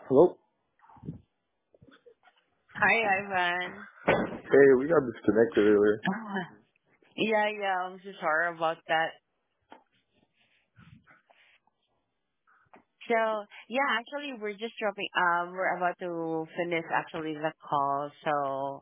Hello? Hi, Ivan. Hey, we got disconnected earlier. Yeah, I'm so sorry about that. So, yeah, actually, we're about to finish actually the call. So,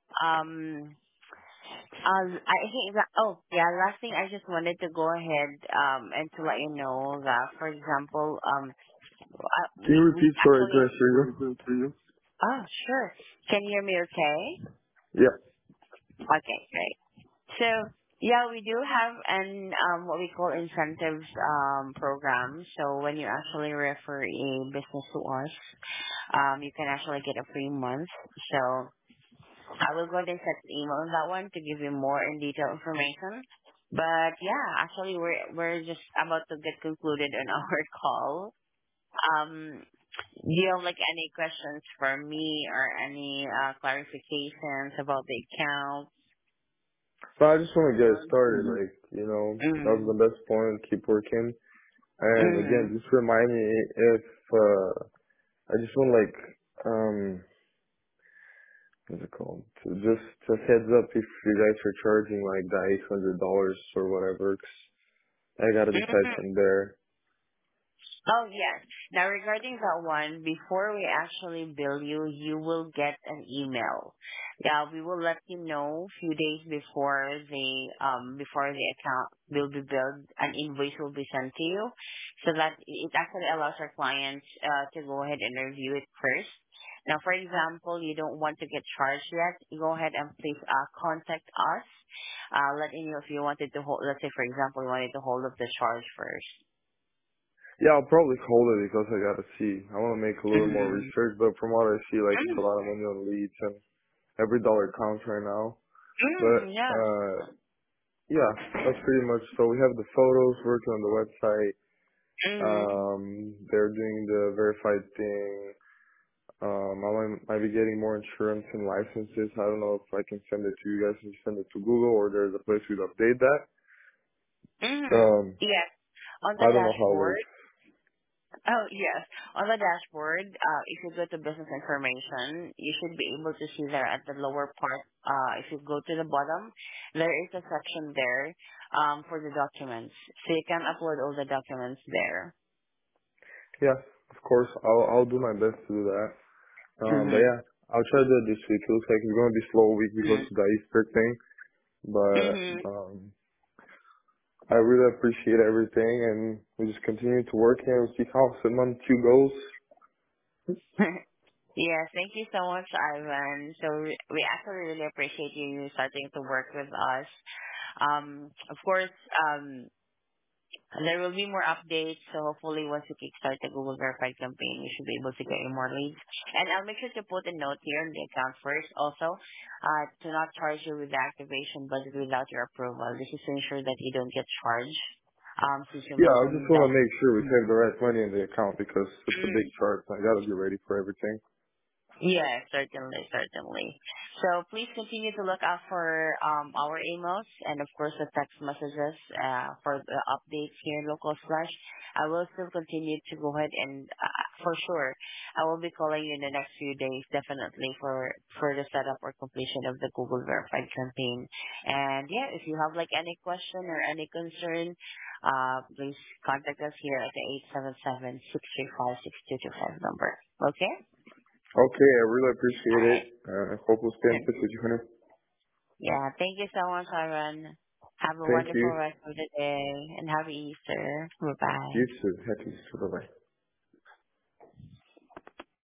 I think that, oh, yeah, last thing I just wanted to go ahead, and to let you know that, for example, Can you we repeat so I can actually, hear you? oh, sure. Can you hear me okay? Yeah. Okay, great. So yeah, we do have an what we call incentives program. So when you actually refer a business to us, you can actually get a free month. So I will go ahead and set an email on that one to give you more in detail information. But yeah, actually we're just about to get concluded on our call. Do you have like any questions for me or any clarifications about the account? So I just want to get it started, that was Mm. the best point, keep working. And again, Mm. just remind me if, I just want what's it called? To just a heads up if you guys are charging like the $800 or whatever, 'cause I gotta decide Mm. from there. Oh, yes. Now, regarding that one, before we actually bill you, you will get an email. Yeah, we will let you know a few days before the account will be billed. An invoice will be sent to you, so that it actually allows our clients to go ahead and review it first. Now, for example, you don't want to get charged yet. You go ahead and please contact us. Letting you know if you wanted to hold. Let's say, for example, you wanted to hold up the charge first. Yeah, I'll probably hold it because I gotta see. I want to make a little more Mm. research, but from what I see, like it's a Mm. lot of money on leads and every dollar counts right now. But Yeah. yeah, that's pretty much. So we have the photos working on the website. Mm. They're doing the verified thing. I might be getting more insurance and licenses. I don't know if I can send it to you guys and send it to Google, or there's a place we'd update that. Yes. On the I don't know how it dashboard. works. Oh, yes. On the dashboard, if you go to business information, you should be able to see there at the lower part. If you go to the bottom, there is a section there for the documents. So you can upload all the documents there. Yeah, of course, I'll do my best to do that. But Mm-hmm. yeah, I'll try to do it this week. It looks like it's gonna be slow week because of the Easter thing. But Mm-hmm. I really appreciate everything, and we just continue to work here and see how the month two goes. Yes, thank you so much, Ivan. So we actually really appreciate you starting to work with us. Of course, there will be more updates. So hopefully, once you kickstart the Google Verified campaign, you should be able to get you more leads. And I'll make sure to put a note here in the account first, also, to not charge you with the activation budget without your approval. This is to ensure that you don't get charged. Since you Yeah, I just mentioned want that. to make sure we save the right money in the account because it's a big chart. I gotta be ready for everything. Yes, certainly, certainly. So please continue to look out for our emails and of course the text messages for the updates here in Local Slash. I will still continue to go ahead and for sure I will be calling you in the next few days definitely for the setup or completion of the Google Verified campaign. And yeah, if you have like any question or any concern, please contact us here at the 877-635-6225 number. Okay? Okay, I really appreciate it. Alright. I hope we'll stay in touch with you, honey. Yeah, thank you so much, Aaron. Have a Thank wonderful you. rest of the day and happy Easter. Bye bye. You too. Happy Easter. Bye bye.